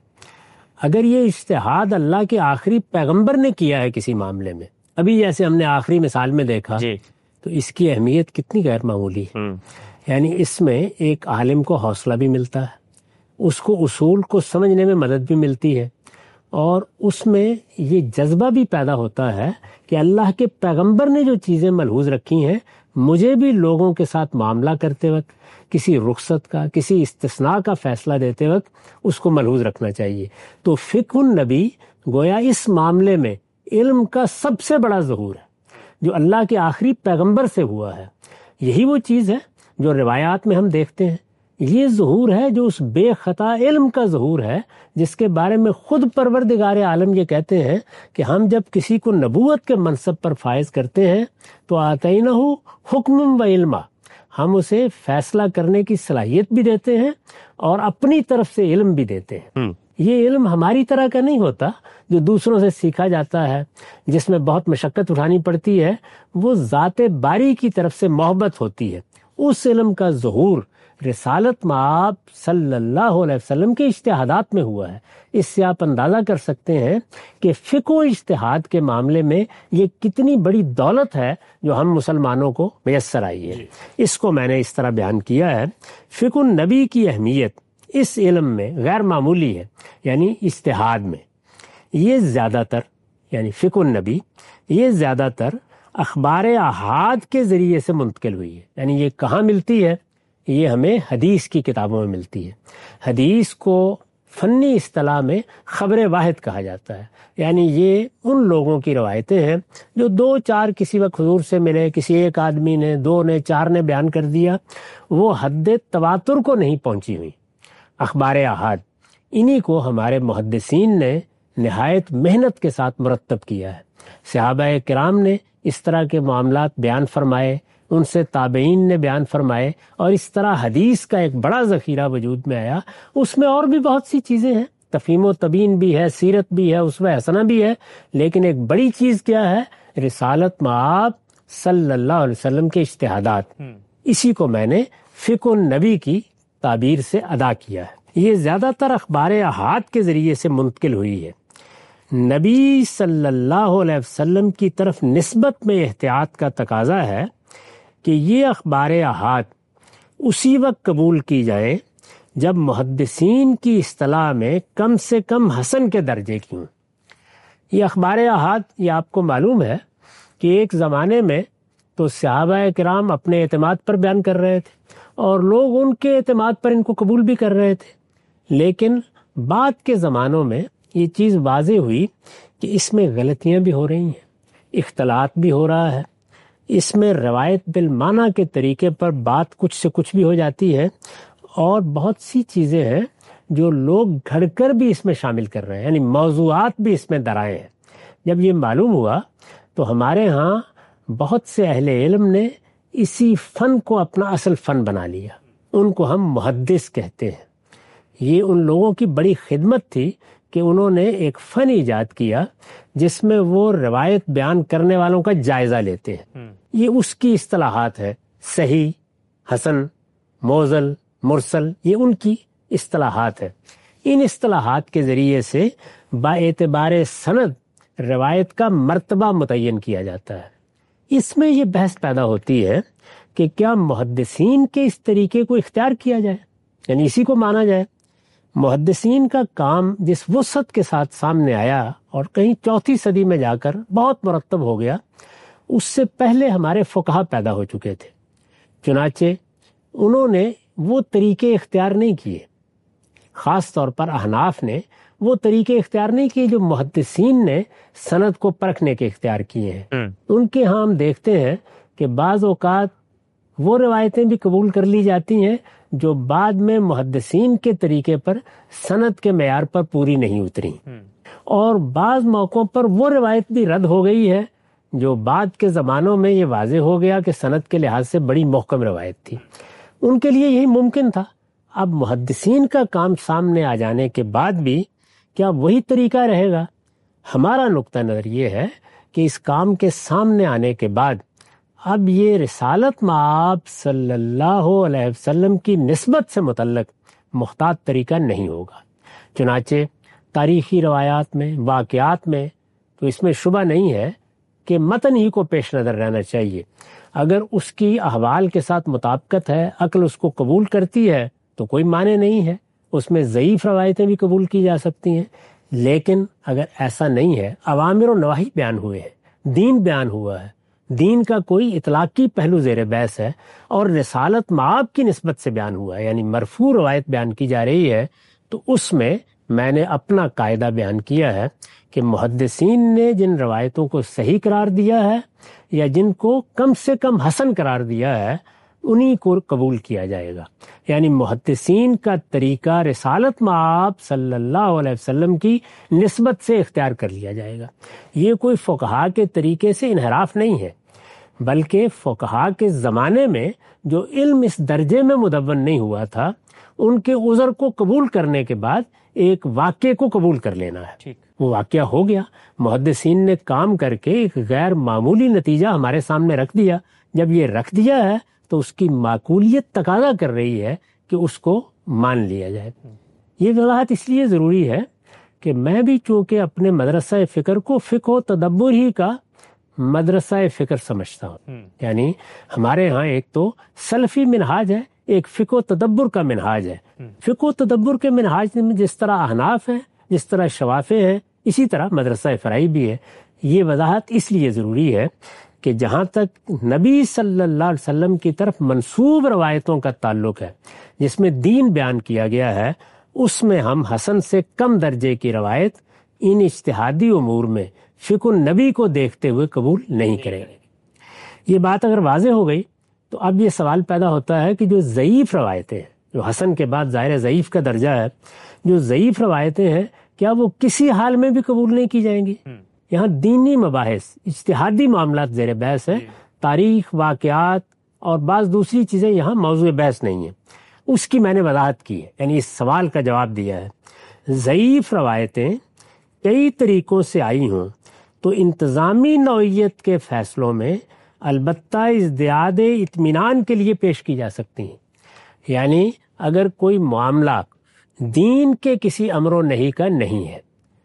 اگر یہ اجتہاد اللہ کے آخری پیغمبر نے کیا ہے کسی معاملے میں، ابھی جیسے ہم نے آخری مثال میں دیکھا، تو اس کی اہمیت کتنی غیر معمولی ہے۔ یعنی اس میں ایک عالم کو حوصلہ بھی ملتا ہے، اس کو اصول کو سمجھنے میں مدد بھی ملتی ہے، اور اس میں یہ جذبہ بھی پیدا ہوتا ہے کہ اللہ کے پیغمبر نے جو چیزیں ملحوظ رکھی ہیں، مجھے بھی لوگوں کے ساتھ معاملہ کرتے وقت، کسی رخصت کا، کسی استثناء کا فیصلہ دیتے وقت اس کو ملحوظ رکھنا چاہیے۔ تو فقہ النبی گویا اس معاملے میں علم کا سب سے بڑا ظہور ہے جو اللہ کے آخری پیغمبر سے ہوا ہے۔ یہی وہ چیز ہے جو روایات میں ہم دیکھتے ہیں، یہ ظہور ہے جو اس بے خطا علم کا ظہور ہے جس کے بارے میں خود پروردگار عالم یہ کہتے ہیں کہ ہم جب کسی کو نبوت کے منصب پر فائز کرتے ہیں تو آتینہ حکم و علما، ہم اسے فیصلہ کرنے کی صلاحیت بھی دیتے ہیں اور اپنی طرف سے علم بھی دیتے ہیں۔ یہ علم ہماری طرح کا نہیں ہوتا جو دوسروں سے سیکھا جاتا ہے، جس میں بہت مشقت اٹھانی پڑتی ہے، وہ ذات باری کی طرف سے محبت ہوتی ہے۔ اس علم کا ظہور رسالت مآب صلی اللہ علیہ وسلم کے اجتہادات میں ہوا ہے۔ اس سے آپ اندازہ کر سکتے ہیں کہ فقہ و اجتہاد کے معاملے میں یہ کتنی بڑی دولت ہے جو ہم مسلمانوں کو میسر آئی ہے۔ اس کو میں نے اس طرح بیان کیا ہے، فقہ النبی کی اہمیت اس علم میں غیر معمولی ہے، یعنی اجتہاد میں یہ زیادہ تر، یعنی فقہ النبی یہ زیادہ تر اخبار احاد کے ذریعے سے منتقل ہوئی ہے۔ یعنی یہ کہاں ملتی ہے؟ یہ ہمیں حدیث کی کتابوں میں ملتی ہے۔ حدیث کو فنی اصطلاح میں خبر واحد کہا جاتا ہے، یعنی یہ ان لوگوں کی روایتیں ہیں جو 2-4 کسی وقت حضور سے ملے، کسی ایک آدمی نے، 2 نے، 4 نے بیان کر دیا، وہ حد تواتر کو نہیں پہنچی ہوئی۔ اخبار احاد انہی کو ہمارے محدثین نے نہایت محنت کے ساتھ مرتب کیا ہے۔ صحابہ کرام نے اس طرح کے معاملات بیان فرمائے، ان سے تابعین نے بیان فرمائے، اور اس طرح حدیث کا ایک بڑا ذخیرہ وجود میں آیا۔ اس میں اور بھی بہت سی چیزیں ہیں، تفہیم و تبیین بھی ہے، سیرت بھی ہے، اسوہ حسنہ بھی ہے، لیکن ایک بڑی چیز کیا ہے؟ رسالت مآب صلی اللہ علیہ وسلم کے اجتہادات۔ اسی کو میں نے فقہ النبی کی تعبیر سے ادا کیا ہے۔ یہ زیادہ تر اخبار احاد کے ذریعے سے منتقل ہوئی ہے۔ نبی صلی اللہ علیہ وسلم کی طرف نسبت میں احتیاط کا تقاضا ہے کہ یہ اخبار احاد اسی وقت قبول کی جائیں جب محدثین کی اصطلاح میں کم سے کم حسن کے درجے کی ہوں۔ یہ اخبار احاد، یہ آپ کو معلوم ہے کہ ایک زمانے میں تو صحابہ کرام اپنے اعتماد پر بیان کر رہے تھے اور لوگ ان کے اعتماد پر ان کو قبول بھی کر رہے تھے، لیکن بعد کے زمانوں میں یہ چیز واضح ہوئی کہ اس میں غلطیاں بھی ہو رہی ہیں، اختلاط بھی ہو رہا ہے، اس میں روایت بالمعنی کے طریقے پر بات کچھ سے کچھ بھی ہو جاتی ہے، اور بہت سی چیزیں ہیں جو لوگ گھڑ کر بھی اس میں شامل کر رہے ہیں، یعنی موضوعات بھی اس میں درائے ہیں۔ جب یہ معلوم ہوا تو ہمارے ہاں بہت سے اہل علم نے اسی فن کو اپنا اصل فن بنا لیا، ان کو ہم محدث کہتے ہیں۔ یہ ان لوگوں کی بڑی خدمت تھی کہ انہوں نے ایک فن ایجاد کیا جس میں وہ روایت بیان کرنے والوں کا جائزہ لیتے ہیں۔ یہ اس کی اصطلاحات ہے، صحیح، حسن، موزل، مرسل، یہ ان کی اصطلاحات ہے۔ ان اصطلاحات کے ذریعے سے با اعتبار سند روایت کا مرتبہ متعین کیا جاتا ہے۔ اس میں یہ بحث پیدا ہوتی ہے کہ کیا محدثین کے اس طریقے کو اختیار کیا جائے، یعنی اسی کو مانا جائے۔ محدثین کا کام جس وسعت کے ساتھ سامنے آیا اور کہیں 4 صدی میں جا کر بہت مرتب ہو گیا، اس سے پہلے ہمارے فقہا پیدا ہو چکے تھے، چنانچہ انہوں نے وہ طریقے اختیار نہیں کیے، خاص طور پر احناف نے وہ طریقے اختیار نہیں کیے جو محدثین نے سند کو پرکھنے کے اختیار کیے ہیں۔ ان کے ہاں ہم دیکھتے ہیں کہ بعض اوقات وہ روایتیں بھی قبول کر لی جاتی ہیں جو بعد میں محدثین کے طریقے پر سند کے معیار پر پوری نہیں اتری، اور بعض موقعوں پر وہ روایت بھی رد ہو گئی ہے جو بعد کے زمانوں میں یہ واضح ہو گیا کہ سند کے لحاظ سے بڑی محکم روایت تھی۔ ان کے لیے یہی ممکن تھا۔ اب محدثین کا کام سامنے آ جانے کے بعد بھی کیا وہی طریقہ رہے گا؟ ہمارا نقطہ نظر یہ ہے کہ اس کام کے سامنے آنے کے بعد اب یہ رسالت مآب صلی اللہ علیہ وسلم کی نسبت سے متعلق محتاط طریقہ نہیں ہوگا۔ چنانچہ تاریخی روایات میں، واقعات میں تو اس میں شبہ نہیں ہے کہ متن ہی کو پیش نظر رہنا چاہیے۔ اگر اس کی احوال کے ساتھ مطابقت ہے، عقل اس کو قبول کرتی ہے تو کوئی معنی نہیں ہے، اس میں ضعیف روایتیں بھی قبول کی جا سکتی ہیں۔ لیکن اگر ایسا نہیں ہے، اوامر و نواہی بیان ہوئے ہیں، دین بیان ہوا ہے، دین کا کوئی اطلاقی پہلو زیر بحث ہے، اور رسالت مآب کی نسبت سے بیان ہوا ہے، یعنی مرفوع روایت بیان کی جا رہی ہے، تو اس میں نے اپنا قاعدہ بیان کیا ہے کہ محدثین نے جن روایتوں کو صحیح قرار دیا ہے یا جن کو کم سے کم حسن قرار دیا ہے، انہی کو قبول کیا جائے گا۔ یعنی محدثین کا طریقہ رسالت مآب صلی اللہ علیہ وسلم کی نسبت سے اختیار کر لیا جائے گا۔ یہ کوئی فقہا کے طریقے سے انحراف نہیں ہے، بلکہ فقہا کے زمانے میں جو علم اس درجے میں مدون نہیں ہوا تھا، ان کے عذر کو قبول کرنے کے بعد ایک واقعے کو قبول کر لینا ہے۔ وہ واقعہ ہو گیا، محدثین نے کام کر کے ایک غیر معمولی نتیجہ ہمارے سامنے رکھ دیا۔ جب یہ رکھ دیا ہے تو اس کی معقولیت تقاضا کر رہی ہے کہ اس کو مان لیا جائے۔ یہ وضاحت اس لیے ضروری ہے کہ میں بھی چونکہ اپنے مدرسہ فکر کو فقہ و تدبر ہی کا مدرسہ فکر سمجھتا ہوں، یعنی ہمارے ہاں ایک تو سلفی منہاج ہے، ایک فقہ و تدبر کا منہاج ہے۔ فقہ و تدبر کے منہاج میں جس طرح احناف ہے، جس طرح شوافع ہے، اسی طرح مدرسہ فرائی بھی ہے۔ یہ وضاحت اس لیے ضروری ہے کہ جہاں تک نبی صلی اللہ علیہ وسلم کی طرف منسوب روایتوں کا تعلق ہے، جس میں دین بیان کیا گیا ہے، اس میں ہم حسن سے کم درجے کی روایت ان اجتہادی امور میں فقہ النبی کو دیکھتے ہوئے قبول نہیں کریں گے۔ یہ بات اگر واضح ہو گئی تو اب یہ سوال پیدا ہوتا ہے کہ جو ضعیف روایتیں ہیں، جو حسن کے بعد ظاہر ضعیف کا درجہ ہے، جو ضعیف روایتیں ہیں کیا وہ کسی حال میں بھی قبول نہیں کی جائیں گی؟ یہاں دینی مباحث، اجتہادی معاملات زیر بحث ہیں، تاریخ، واقعات اور بعض دوسری چیزیں یہاں موضوع بحث نہیں ہیں۔ اس کی میں نے وضاحت کی ہے، یعنی اس سوال کا جواب دیا ہے۔ ضعیف روایتیں کئی طریقوں سے آئی ہوں تو انتظامی نوعیت کے فیصلوں میں البتہ ازدیاد اطمینان کے لیے پیش کی جا سکتی ہیں۔ یعنی اگر کوئی معاملہ دین کے کسی امر و نہی کا نہیں ہے،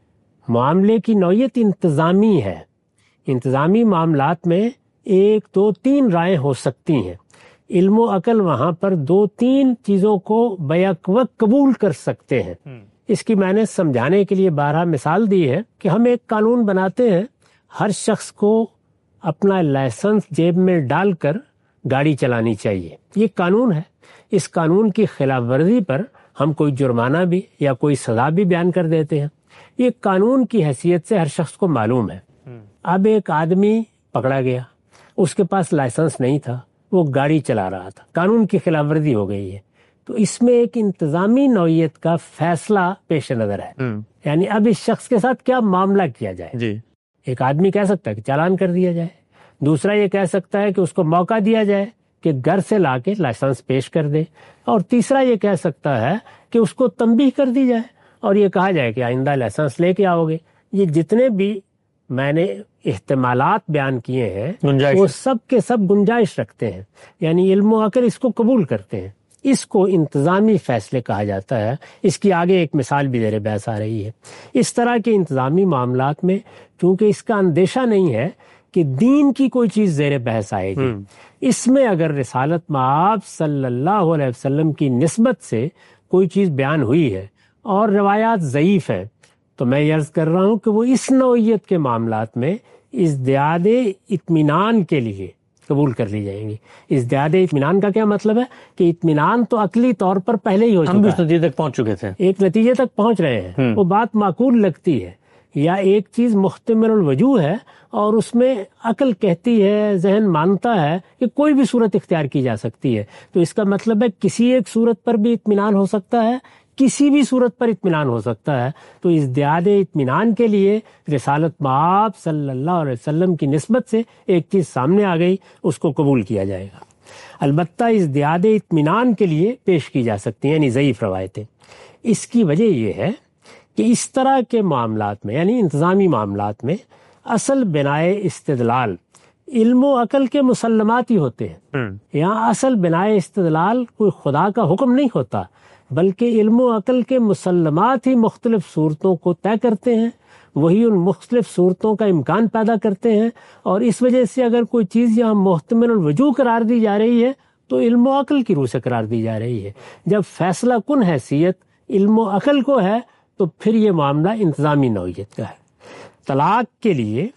معاملے کی نوعیت انتظامی ہے، انتظامی معاملات میں 1 2 3 رائے ہو سکتی ہیں، علم و عقل وہاں پر 2 3 چیزوں کو بیک وقت قبول کر سکتے ہیں۔ اس کی میں نے سمجھانے کے لیے بارہا مثال دی ہے کہ ہم ایک قانون بناتے ہیں، ہر شخص کو اپنا لائسنس جیب میں ڈال کر گاڑی چلانی چاہیے، یہ قانون ہے۔ اس قانون کی خلاف ورزی پر ہم کوئی جرمانہ بھی یا کوئی سزا بھی بیان کر دیتے ہیں، یہ قانون کی حیثیت سے ہر شخص کو معلوم ہے۔ اب ایک آدمی پکڑا گیا، اس کے پاس لائسنس نہیں تھا، وہ گاڑی چلا رہا تھا، قانون کی خلاف ورزی ہو گئی ہے، تو اس میں ایک انتظامی نوعیت کا فیصلہ پیش نظر ہے۔ یعنی اب اس شخص کے ساتھ کیا معاملہ کیا جائے؟ ایک آدمی کہہ سکتا ہے کہ چالان کر دیا جائے، دوسرا یہ کہہ سکتا ہے کہ اس کو موقع دیا جائے کہ گھر سے لا کے لائسنس پیش کر دے، اور تیسرا یہ کہہ سکتا ہے کہ اس کو تنبیہ کر دی جائے اور یہ کہا جائے کہ آئندہ لائسنس لے کے آؤ گے۔ یہ جتنے بھی میں نے احتمالات بیان کیے ہیں وہ سب کے سب گنجائش رکھتے ہیں، یعنی علم و عقل اس کو قبول کرتے ہیں۔ اس کو انتظامی فیصلے کہا جاتا ہے۔ اس کی آگے ایک مثال بھی زیر بحث آ رہی ہے۔ اس طرح کے انتظامی معاملات میں چونکہ اس کا اندیشہ نہیں ہے کہ دین کی کوئی چیز زیر بحث آئے گی، اس میں اگر رسالت مآب صلی اللہ علیہ وسلم کی نسبت سے کوئی چیز بیان ہوئی ہے اور روایات ضعیف ہیں تو میں یہ عرض کر رہا ہوں کہ وہ اس نوعیت کے معاملات میں ازدیاد اطمینان کے لیے قبول کر لی جائیں گی۔ ازدیاد اطمینان کا کیا مطلب ہے کہ اطمینان تو عقلی طور پر پہلے ہی ہو چکا ہے، ہم بھی اس نتیجے تک پہنچ چکے تھے، ایک نتیجے تک پہنچ رہے ہیں، وہ بات معقول لگتی ہے، یا ایک چیز محتمل الوجوہ ہے اور اس میں عقل کہتی ہے، ذہن مانتا ہے کہ کوئی بھی صورت اختیار کی جا سکتی ہے، تو اس کا مطلب ہے کسی ایک صورت پر بھی اطمینان ہو سکتا ہے، کسی بھی صورت پر اطمینان ہو سکتا ہے۔ تو ازدیاد اطمینان کے لیے رسالت مآب صلی اللہ علیہ وسلم کی نسبت سے ایک چیز سامنے آ گئی، اس کو قبول کیا جائے گا۔ البتہ ازدیاد اطمینان کے لیے پیش کی جا سکتی ہیں یعنی ضعیف روایتیں۔ اس کی وجہ یہ ہے کہ اس طرح کے معاملات میں یعنی انتظامی معاملات میں اصل بنائے استدلال علم و عقل کے مسلمات ہی ہوتے ہیں۔ یہاں اصل بنائے استدلال کوئی خدا کا حکم نہیں ہوتا، بلکہ علم و عقل کے مسلمات ہی مختلف صورتوں کو طے کرتے ہیں، وہی ان مختلف صورتوں کا امکان پیدا کرتے ہیں، اور اس وجہ سے اگر کوئی چیز یہاں محتمل الوجوہ قرار دی جا رہی ہے تو علم و عقل کی روح سے قرار دی جا رہی ہے۔ جب فیصلہ کن حیثیت علم و عقل کو ہے تو پھر یہ معاملہ انتظامی نوعیت کا ہے۔ طلاق کے لیے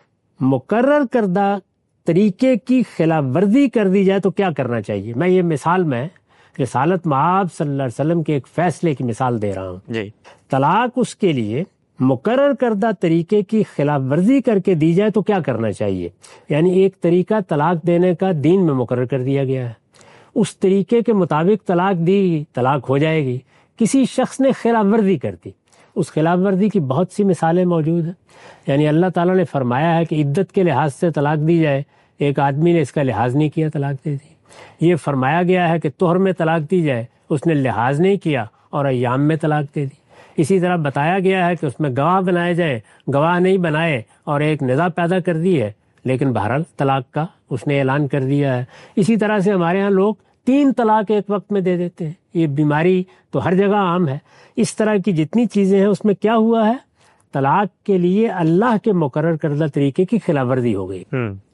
مقرر کردہ طریقے کی خلاف ورزی کر دی جائے تو کیا کرنا چاہیے؟ میں یہ مثال میں رسالت مآب صلی اللہ علیہ وسلم کے ایک فیصلے کی مثال دے رہا ہوں۔ طلاق اس کے لیے مقرر کردہ طریقے کی خلاف ورزی کر کے دی جائے تو کیا کرنا چاہیے؟ یعنی ایک طریقہ طلاق دینے کا دین میں مقرر کر دیا گیا ہے، اس طریقے کے مطابق طلاق دی، طلاق ہو جائے گی۔ کسی شخص نے خلاف ورزی کر دی، اس خلاف ورزی کی بہت سی مثالیں موجود ہیں۔ یعنی اللہ تعالیٰ نے فرمایا ہے کہ عدت کے لحاظ سے طلاق دی جائے، ایک آدمی نے اس کا لحاظ نہیں کیا، طلاق دے دی۔ یہ فرمایا گیا ہے کہ طہر میں طلاق دی جائے، اس نے لحاظ نہیں کیا اور ایام میں طلاق دے دی۔ اسی طرح بتایا گیا ہے کہ اس میں گواہ بنائے جائیں، گواہ نہیں بنائے اور ایک نزاع پیدا کر دی ہے، لیکن بہرحال طلاق کا اس نے اعلان کر دیا ہے. اسی طرح سے ہمارے ہاں لوگ 3 طلاق ایک وقت میں دے دیتے ہیں. یہ بیماری تو ہر جگہ عام ہے. اس طرح کی جتنی چیزیں ہیں اس میں کیا ہوا ہے, طلاق کے لیے اللہ کے مقرر کردہ طریقے کی خلاف ورزی ہو گئی.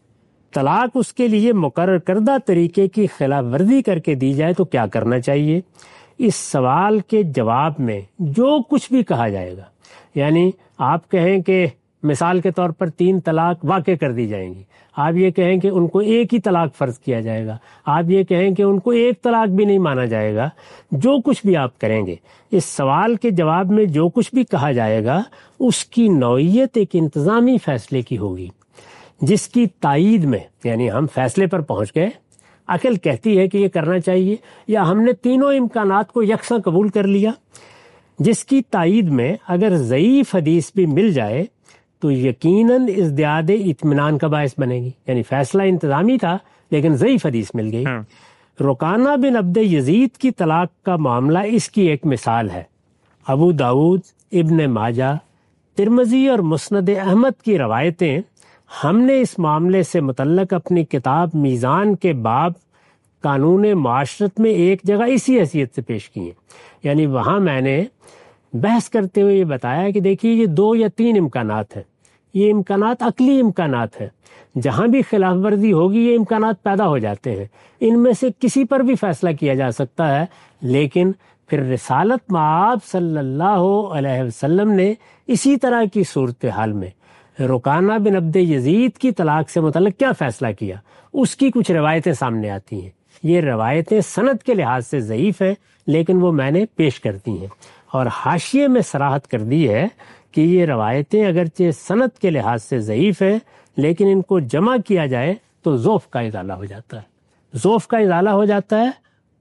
طلاق اس کے لیے مقرر کردہ طریقے کی خلاف ورزی کر کے دی جائے تو کیا کرنا چاہیے؟ اس سوال کے جواب میں جو کچھ بھی کہا جائے گا, یعنی آپ کہیں کہ مثال کے طور پر 3 طلاق واقع کر دی جائیں گی, آپ یہ کہیں کہ ان کو ایک ہی طلاق فرض کیا جائے گا, آپ یہ کہیں کہ ان کو ایک طلاق بھی نہیں مانا جائے گا, جو کچھ بھی آپ کریں گے اس سوال کے جواب میں جو کچھ بھی کہا جائے گا اس کی نوعیت ایک انتظامی فیصلے کی ہوگی, جس کی تائید میں, یعنی ہم فیصلے پر پہنچ گئے, عقل کہتی ہے کہ یہ کرنا چاہیے, یا ہم نے تینوں امکانات کو یکساں قبول کر لیا, جس کی تائید میں اگر ضعیف حدیث بھی مل جائے تو یقیناً ازدیاد اطمینان کا باعث بنے گی. یعنی فیصلہ انتظامی تھا لیکن ضعیف حدیث مل گئی. رکانہ بن عبد یزید کی طلاق کا معاملہ اس کی ایک مثال ہے. ابو داؤد, ابن ماجہ, ترمذی اور مسند احمد کی روایتیں ہم نے اس معاملے سے متعلق اپنی کتاب میزان کے باب قانون معاشرت میں ایک جگہ اسی حیثیت سے پیش کی ہیں. یعنی وہاں میں نے بحث کرتے ہوئے یہ بتایا کہ دیکھیے یہ 2 یا 3 امکانات ہیں, یہ امکانات عقلی امکانات ہیں, جہاں بھی خلاف ورزی ہوگی یہ امکانات پیدا ہو جاتے ہیں, ان میں سے کسی پر بھی فیصلہ کیا جا سکتا ہے. لیکن پھر رسالت مآب صلی اللہ علیہ وسلم نے اسی طرح کی صورتحال میں رکانہ بن عبد یزید کی طلاق سے متعلق کیا فیصلہ کیا, اس کی کچھ روایتیں سامنے آتی ہیں. یہ روایتیں سند کے لحاظ سے ضعیف ہیں لیکن وہ میں نے پیش کر دی ہیں, اور حاشیے میں صراحت کر دی ہے کہ یہ روایتیں اگرچہ سند کے لحاظ سے ضعیف ہیں لیکن ان کو جمع کیا جائے تو ضعف کا ازالہ ہو جاتا ہے. ضعف کا ازالہ ہو جاتا ہے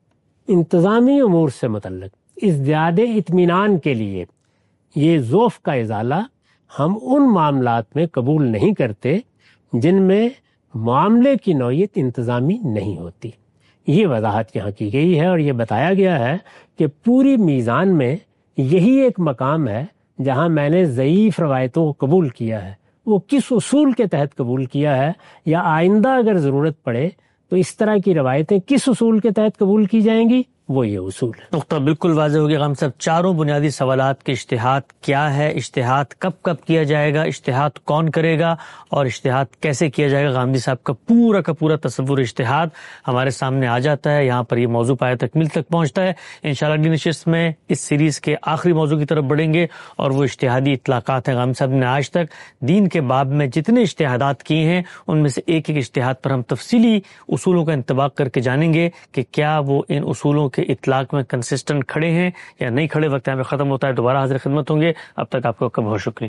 انتظامی امور سے متعلق ازدیاد اطمینان کے لیے. یہ ضعف کا ازالہ ہم ان معاملات میں قبول نہیں کرتے جن میں معاملے کی نوعیت انتظامی نہیں ہوتی. یہ وضاحت یہاں کی گئی ہے اور یہ بتایا گیا ہے کہ پوری میزان میں یہی ایک مقام ہے جہاں میں نے ضعیف روایتوں کو قبول کیا ہے. وہ کس اصول کے تحت قبول کیا ہے, یا آئندہ اگر ضرورت پڑے تو اس طرح کی روایتیں کس اصول کے تحت قبول کی جائیں گی, وہ یہ اصول ہے. نقطہ بالکل واضح ہو گیا غام صاحب. چاروں بنیادی سوالات کے اجتہاد کیا ہے, اجتہاد کب کب کیا جائے گا, اجتہاد کون کرے گا اور اجتہاد کیسے کیا جائے گا, غامدی صاحب کا پورا تصور اجتہاد ہمارے سامنے آ جاتا ہے. یہاں پر یہ موضوع پایہ تکمیل تک پہنچتا ہے. انشاءاللہ اگلی نشست میں اس سیریز کے آخری موضوع کی طرف بڑھیں گے اور وہ اجتہادی اطلاقات ہیں. غام صاحب نے آج تک دین کے باب میں جتنے اجتہادات کیے ہیں ان میں سے ایک اجتہاد پر ہم تفصیلی اصولوں کا انطباق کر کے جانیں گے کہ کیا وہ ان اصولوں کے اطلاق میں کنسسٹنٹ کھڑے ہیں یا نہیں کھڑے. وقت یہاں پہ ختم ہوتا ہے, دوبارہ حاضر خدمت ہوں گے. اب تک آپ کا بہت شکریہ.